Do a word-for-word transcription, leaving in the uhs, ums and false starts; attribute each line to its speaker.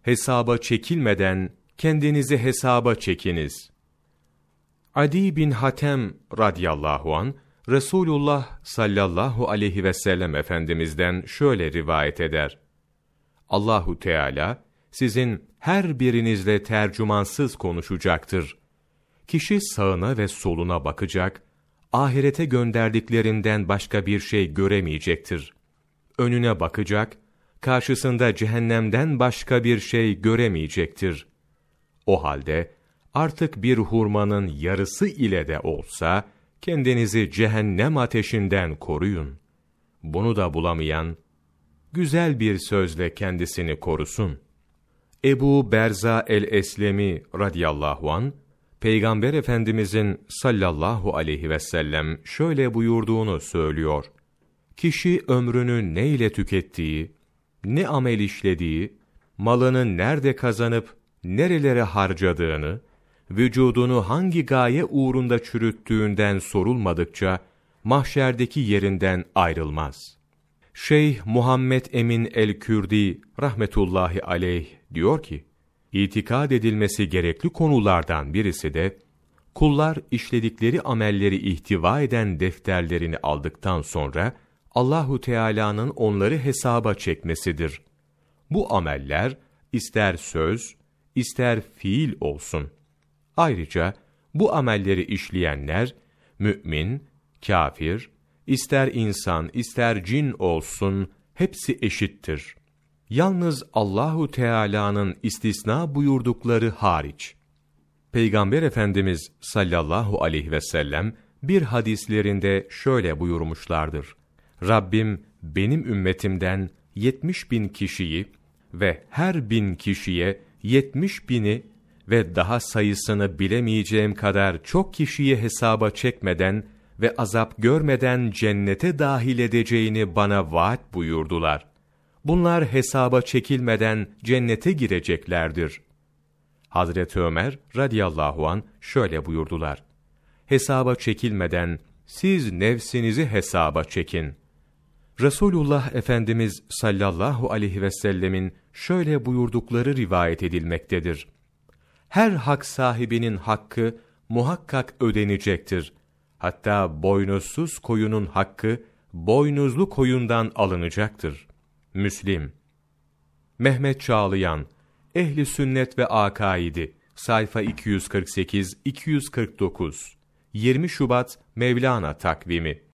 Speaker 1: hesaba çekilmeden kendinizi hesaba çekiniz. Adi bin Hatem radıyallahu an Resulullah sallallahu aleyhi ve sellem Efendimiz'den şöyle rivayet eder: Allahu Teala sizin her birinizle tercümansız konuşacaktır. Kişi sağına ve soluna bakacak, ahirete gönderdiklerinden başka bir şey göremeyecektir. Önüne bakacak, karşısında cehennemden başka bir şey göremeyecektir. O halde artık bir hurmanın yarısı ile de olsa kendinizi cehennem ateşinden koruyun. Bunu da bulamayan güzel bir sözle kendisini korusun. Ebu Berza el-Eslemi radıyallahu an Peygamber Efendimizin sallallahu aleyhi ve sellem şöyle buyurduğunu söylüyor: Kişi ömrünü ne ile tükettiği, ne amel işlediği, malını nerede kazanıp nerelere harcadığını, vücudunu hangi gaye uğrunda çürüttüğünden sorulmadıkça mahşerdeki yerinden ayrılmaz. Şeyh Muhammed Emin el-Kürdi rahmetullahi aleyh diyor ki, İtikad edilmesi gerekli konulardan birisi de, kullar işledikleri amelleri ihtiva eden defterlerini aldıktan sonra, Allahu Teala'nın onları hesaba çekmesidir. Bu ameller, ister söz, ister fiil olsun. Ayrıca, bu amelleri işleyenler, mümin, kafir, ister insan, ister cin olsun, hepsi eşittir. Yalnız Allahu Teala'nın istisna buyurdukları hariç. Peygamber Efendimiz sallallahu aleyhi ve sellem bir hadislerinde şöyle buyurmuşlardır: Rabbim benim ümmetimden yetmiş bin kişiyi ve her bin kişiye yetmiş bini ve daha sayısını bilemeyeceğim kadar çok kişiyi hesaba çekmeden ve azap görmeden cennete dahil edeceğini bana vaat buyurdular. Bunlar hesaba çekilmeden cennete gireceklerdir. Hazreti Ömer radıyallahu an şöyle buyurdular: Hesaba çekilmeden siz nefsinizi hesaba çekin. Resulullah Efendimiz sallallahu aleyhi ve sellemin şöyle buyurdukları rivayet edilmektedir: Her hak sahibinin hakkı muhakkak ödenecektir. Hatta boynuzsuz koyunun hakkı boynuzlu koyundan alınacaktır. Müslim. Mehmet Çağlayan, Ehli Sünnet ve Akaidi, sayfa iki yüz kırk sekiz iki yüz kırk dokuz, yirmi Şubat Mevlana takvimi.